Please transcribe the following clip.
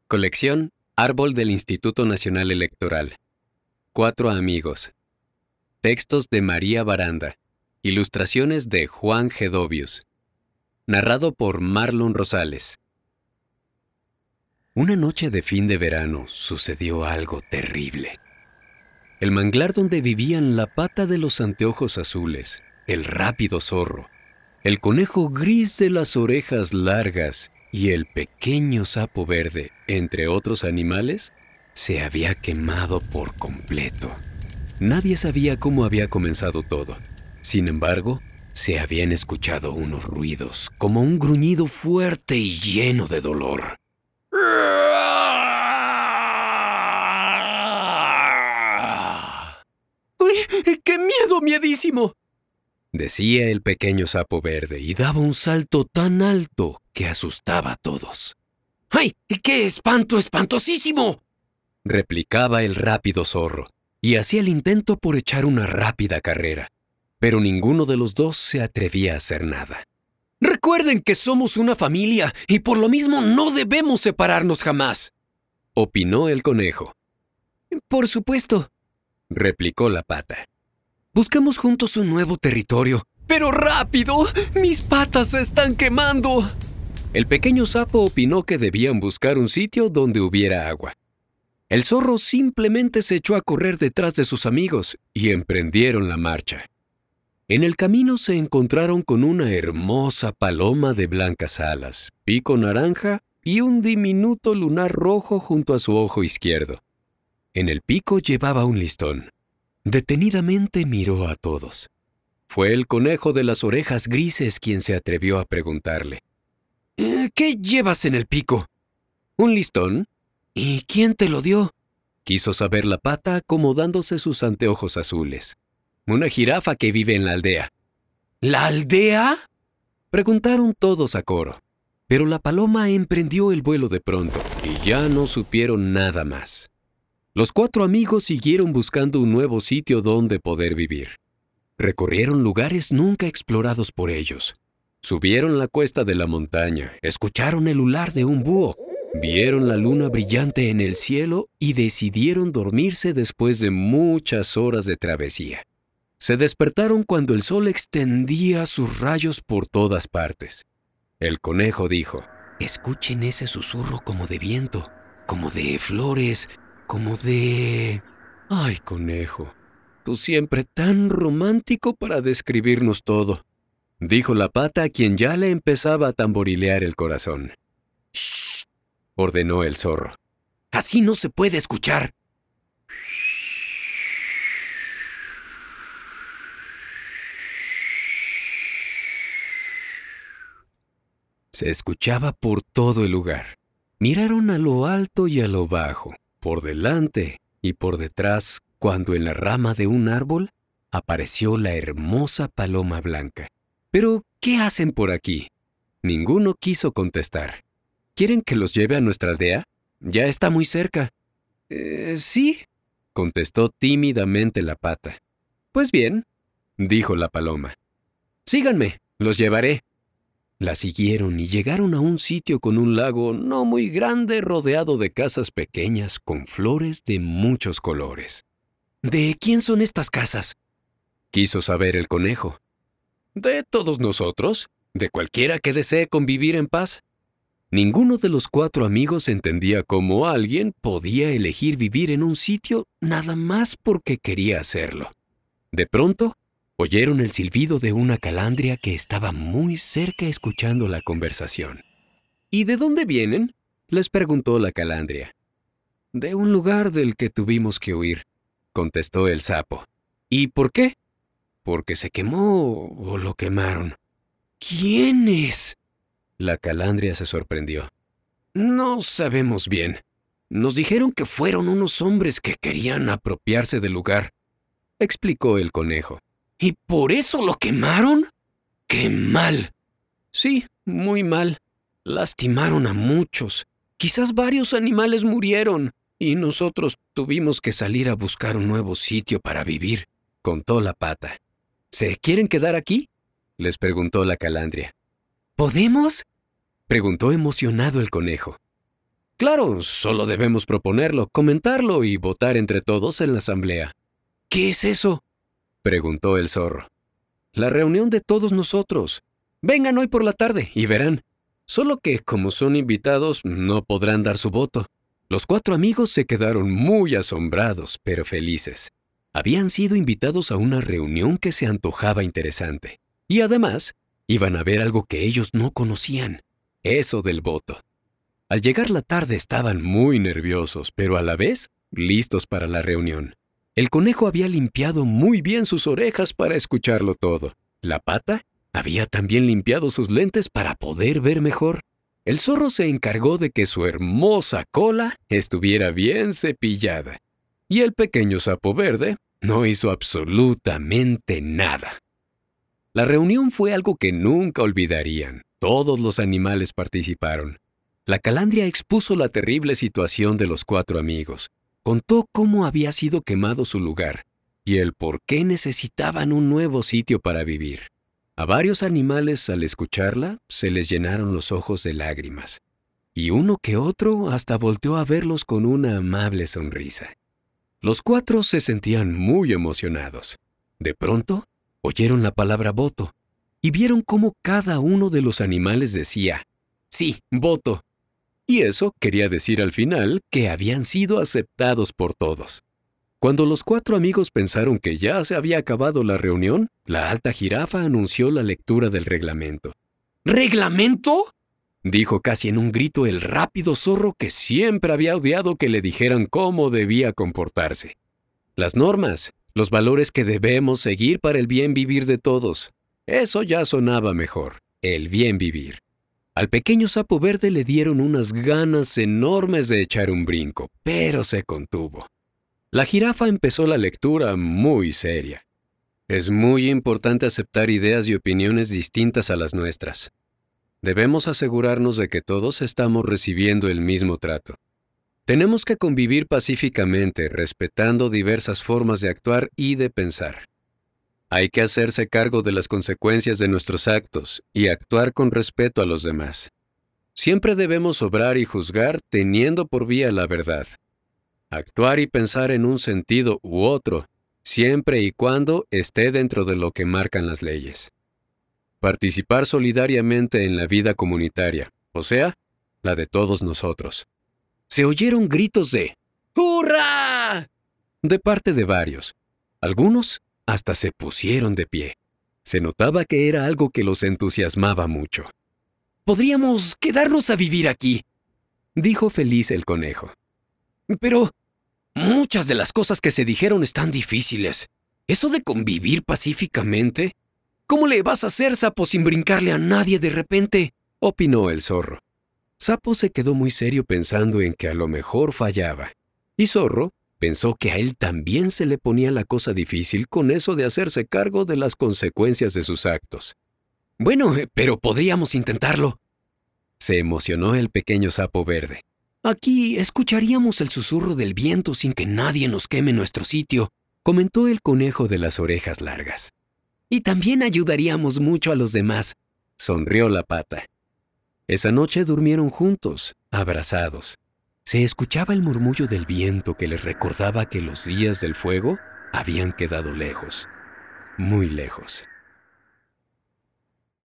Colección Árbol del Instituto Nacional Electoral. 4 amigos. Textos de María Baranda. Ilustraciones de Juan Gedovius. Narrado por Marlon Rosales. Una noche de fin de verano sucedió algo terrible. El manglar donde vivían la pata de los anteojos azules, el rápido zorro, el conejo gris de las orejas largas y el pequeño sapo verde, entre otros animales, se había quemado por completo. Nadie sabía cómo había comenzado todo. Sin embargo, se habían escuchado unos ruidos, como un gruñido fuerte y lleno de dolor. ¡Uy! ¡Qué miedo, miedísimo!, decía el pequeño sapo verde y daba un salto tan alto que asustaba a todos. ¡Ay! ¡Qué espanto espantosísimo!, replicaba el rápido zorro y hacía el intento por echar una rápida carrera, pero ninguno de los dos se atrevía a hacer nada. «Recuerden que somos una familia y por lo mismo no debemos separarnos jamás», opinó el conejo. «Por supuesto», replicó la pata. «Busquemos juntos un nuevo territorio. ¡Pero rápido! ¡Mis patas se están quemando!». El pequeño sapo opinó que debían buscar un sitio donde hubiera agua. El zorro simplemente se echó a correr detrás de sus amigos y emprendieron la marcha. En el camino se encontraron con una hermosa paloma de blancas alas, pico naranja y un diminuto lunar rojo junto a su ojo izquierdo. En el pico llevaba un listón. Detenidamente miró a todos. Fue el conejo de las orejas grises quien se atrevió a preguntarle: «¿Qué llevas en el pico?» «Un listón». «¿Y quién te lo dio?», quiso saber la pata acomodándose sus anteojos azules. «Una jirafa que vive en la aldea». «¿La aldea?», preguntaron todos a coro. Pero la paloma emprendió el vuelo de pronto y ya no supieron nada más. Los 4 amigos siguieron buscando un nuevo sitio donde poder vivir. Recorrieron lugares nunca explorados por ellos. Subieron la cuesta de la montaña, escucharon el ular de un búho, vieron la luna brillante en el cielo y decidieron dormirse después de muchas horas de travesía. Se despertaron cuando el sol extendía sus rayos por todas partes. El conejo dijo: «Escuchen ese susurro como de viento, como de flores, como de...». «Ay, conejo, tú siempre tan romántico para describirnos todo», dijo la pata a quien ya le empezaba a tamborilear el corazón. «¡Shh!», ordenó el zorro. «Así no se puede escuchar». Se escuchaba por todo el lugar. Miraron a lo alto y a lo bajo, por delante y por detrás, cuando en la rama de un árbol apareció la hermosa paloma blanca. «¿Pero qué hacen por aquí?». Ninguno quiso contestar. «¿Quieren que los lleve a nuestra aldea? Ya está muy cerca». «Sí», contestó tímidamente la pata. «Pues bien», dijo la paloma. «Síganme, los llevaré». La siguieron y llegaron a un sitio con un lago no muy grande rodeado de casas pequeñas con flores de muchos colores. «¿De quién son estas casas?», quiso saber el conejo. «De todos nosotros, de cualquiera que desee convivir en paz». Ninguno de los 4 amigos entendía cómo alguien podía elegir vivir en un sitio nada más porque quería hacerlo. De pronto, oyeron el silbido de una calandria que estaba muy cerca escuchando la conversación. «¿Y de dónde vienen?», les preguntó la calandria. «De un lugar del que tuvimos que huir», contestó el sapo. «¿Y por qué?». «Porque se quemó o lo quemaron». «¿Quiénes?», la calandria se sorprendió. «No sabemos bien. Nos dijeron que fueron unos hombres que querían apropiarse del lugar», explicó el conejo. «¿Y por eso lo quemaron? ¡Qué mal!». «Sí, muy mal. Lastimaron a muchos. Quizás varios animales murieron y nosotros tuvimos que salir a buscar un nuevo sitio para vivir», contó la pata. «¿Se quieren quedar aquí?», les preguntó la calandria. «¿Podemos?», preguntó emocionado el conejo. Claro, solo debemos proponerlo, comentarlo y votar entre todos en la asamblea. ¿Qué es eso?, preguntó el zorro. La reunión de todos nosotros. Vengan hoy por la tarde y verán. Solo que, como son invitados, no podrán dar su voto. Los 4 amigos se quedaron muy asombrados, pero felices. Habían sido invitados a una reunión que se antojaba interesante. Y además, iban a ver algo que ellos no conocían, eso del voto. Al llegar la tarde estaban muy nerviosos, pero a la vez listos para la reunión. El conejo había limpiado muy bien sus orejas para escucharlo todo. La pata había también limpiado sus lentes para poder ver mejor. El zorro se encargó de que su hermosa cola estuviera bien cepillada. Y el pequeño sapo verde no hizo absolutamente nada. La reunión fue algo que nunca olvidarían. Todos los animales participaron. La calandria expuso la terrible situación de los 4 amigos. Contó cómo había sido quemado su lugar y el por qué necesitaban un nuevo sitio para vivir. A varios animales, al escucharla, se les llenaron los ojos de lágrimas. Y uno que otro hasta volteó a verlos con una amable sonrisa. Los 4 se sentían muy emocionados. De pronto, oyeron la palabra voto y vieron cómo cada uno de los animales decía, «Sí, voto». Y eso quería decir al final que habían sido aceptados por todos. Cuando los 4 amigos pensaron que ya se había acabado la reunión, la alta jirafa anunció la lectura del reglamento. ¿Reglamento?, dijo casi en un grito el rápido zorro que siempre había odiado que le dijeran cómo debía comportarse. Las normas, los valores que debemos seguir para el bien vivir de todos. Eso ya sonaba mejor, el bien vivir. Al pequeño sapo verde le dieron unas ganas enormes de echar un brinco, pero se contuvo. La jirafa empezó la lectura muy seria. Es muy importante aceptar ideas y opiniones distintas a las nuestras. Debemos asegurarnos de que todos estamos recibiendo el mismo trato. Tenemos que convivir pacíficamente, respetando diversas formas de actuar y de pensar. Hay que hacerse cargo de las consecuencias de nuestros actos y actuar con respeto a los demás. Siempre debemos obrar y juzgar teniendo por vía la verdad. Actuar y pensar en un sentido u otro, siempre y cuando esté dentro de lo que marcan las leyes. Participar solidariamente en la vida comunitaria, o sea, la de todos nosotros. Se oyeron gritos de ¡hurra!, de parte de varios. Algunos hasta se pusieron de pie. Se notaba que era algo que los entusiasmaba mucho. «Podríamos quedarnos a vivir aquí», dijo feliz el conejo. «Pero muchas de las cosas que se dijeron están difíciles. Eso de convivir pacíficamente, ¿cómo le vas a hacer, Sapo, sin brincarle a nadie de repente?», opinó el zorro. Sapo se quedó muy serio pensando en que a lo mejor fallaba. Y Zorro pensó que a él también se le ponía la cosa difícil con eso de hacerse cargo de las consecuencias de sus actos. «Bueno, pero podríamos intentarlo», se emocionó el pequeño sapo verde. «Aquí escucharíamos el susurro del viento sin que nadie nos queme nuestro sitio», comentó el conejo de las orejas largas. «Y también ayudaríamos mucho a los demás», sonrió la pata. Esa noche durmieron juntos, abrazados. Se escuchaba el murmullo del viento que les recordaba que los días del fuego habían quedado lejos, muy lejos.